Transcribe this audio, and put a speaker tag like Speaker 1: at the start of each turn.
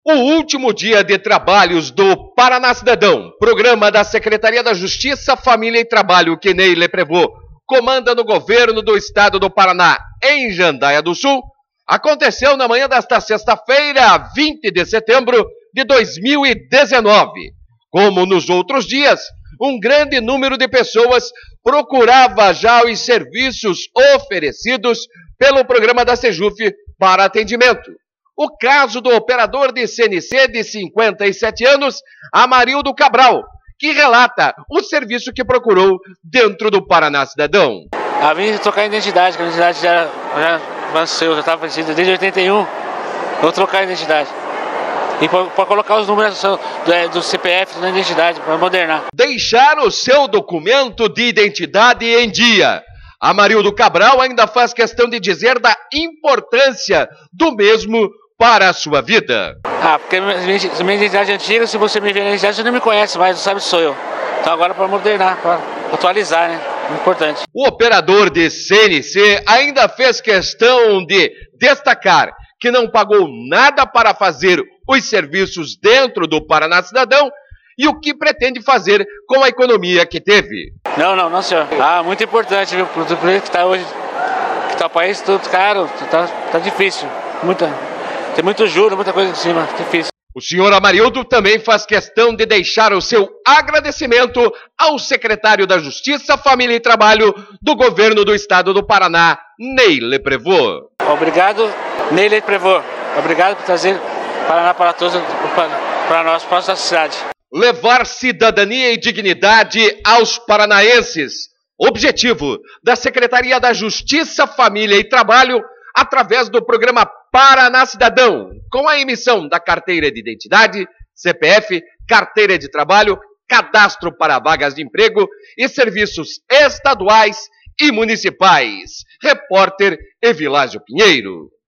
Speaker 1: O último dia de trabalhos do Paraná Cidadão, programa da Secretaria da Justiça, Família e Trabalho, que Ney Leprevô comanda no governo do estado do Paraná, em Jandaia do Sul, aconteceu na manhã desta sexta-feira, 20 de setembro de 2019. Como nos outros dias, um grande número de pessoas procurava já os serviços oferecidos pelo programa da Sejuf para atendimento. O caso do operador de CNC de 57 anos, Amarildo Cabral, que relata o serviço que procurou dentro do Paraná Cidadão.
Speaker 2: Vim trocar a identidade, que a identidade já venceu, já estava vencida desde 81. Vou trocar a identidade. E para colocar os números do CPF na identidade, para modernar.
Speaker 1: Deixar o seu documento de identidade em dia. Amarildo Cabral ainda faz questão de dizer da importância do mesmo para a sua vida.
Speaker 2: Porque minha identidade é antiga, se você me ver na identidade, você não me conhece mais, não sabe se sou eu. Então agora para modernar, para atualizar, né? Importante.
Speaker 1: O operador de CNC ainda fez questão de destacar que não pagou nada para fazer os serviços dentro do Paraná Cidadão e o que pretende fazer com a economia que teve.
Speaker 2: Não, senhor. Muito importante, viu? Pro que está hoje, que está o país tudo caro, tá difícil. Tem muito juro, muita coisa em cima, difícil.
Speaker 1: O senhor Amarildo também faz questão de deixar o seu agradecimento ao secretário da Justiça, Família e Trabalho do governo do estado do Paraná, Ney Leprevô.
Speaker 2: Obrigado, Ney Leprevô. Obrigado por trazer Paraná para todos, para nós, para a nossa cidade.
Speaker 1: Levar cidadania e dignidade aos paranaenses. Objetivo da Secretaria da Justiça, Família e Trabalho, através do programa Paraná Cidadão, com a emissão da carteira de identidade, CPF, carteira de trabalho, cadastro para vagas de emprego e serviços estaduais e municipais. Repórter Evilásio Pinheiro.